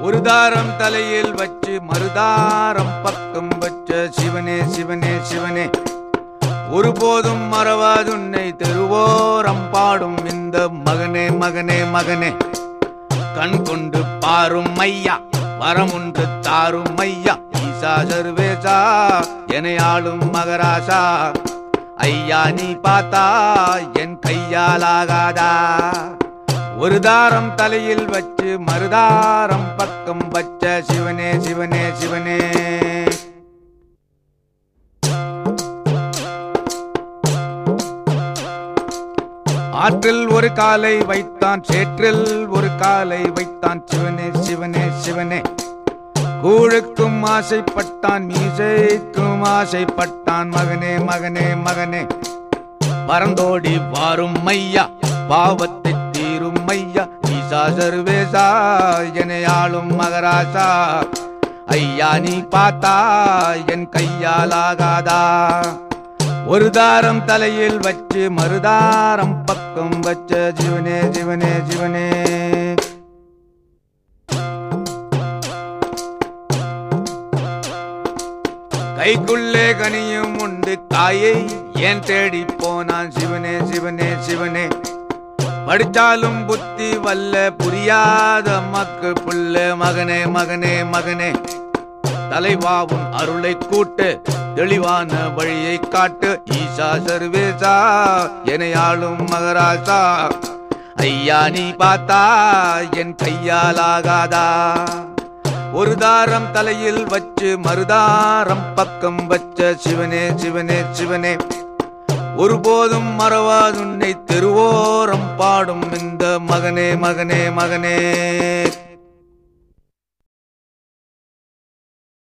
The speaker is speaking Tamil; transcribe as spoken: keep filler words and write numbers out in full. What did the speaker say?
ஒரு தாரம் தலையில் வச்சு மறுதாரம் பக்கம் வச்ச சிவனே சிவனே சிவனே ஒருபோதும் மறவாதுன்னை தெருவோரம் பாடும் இந்த மகனே மகனே மகனே கண் கொண்டு பாரும் ஐயா வரமுன்று தாரும் ஐயா ஈசா சர்வேசா என ஆளும் மகராசா ஐயா நீ பார்த்தா என் கையாலாகாதா ஒரு தாரம் தலையில் வச்சு மறுதாரம் பக்கம் வச்ச சிவனே சிவனே சிவனே ஆற்றில் ஒரு காலை வைத்தான் சேற்றில் ஒரு காலை வைத்தான் சிவனே சிவனே சிவனே கூழுக்கும் ஆசைப்பட்டான் மீசைக்கும் ஆசைப்பட்டான் மகனே மகனே மகனே பரந்தோடி வாரும் ஐயா பாவத்தை தீரும் ஐயா ஈசா சர்வேசா என ஆளும் மகராசா ஐயா நீ பார்த்தா என் கையாலாகாதா ஒரு தாரம் தலையில் வச்சு மறுதாரம் பக்கம் வச்ச சிவனே சிவனே சிவனே கைக்குள்ளே கனியும் உண்டு காயை ஏன் தேடி போனான் சிவனே சிவனே சிவனே படிச்சாலும் புத்தி வல்ல புரியாத மக்கள் புள்ள மகனே மகனே மகனே தலைவாவும் அருளை கூட்டு தெளிவான வழியை காட்டு ஈசா சர்வேசா என ஆளும் மகராசா ஐயா நீ பார்த்தா என் கையாலாகாதா ஒரு தாரம் தலையில் வச்சு மறுதாரம் பக்கம் வச்ச சிவனே சிவனே சிவனே ஒருபோதும் மறவாதுன்னை தெருவோரம் பாடும் இந்த மகனே மகனே மகனே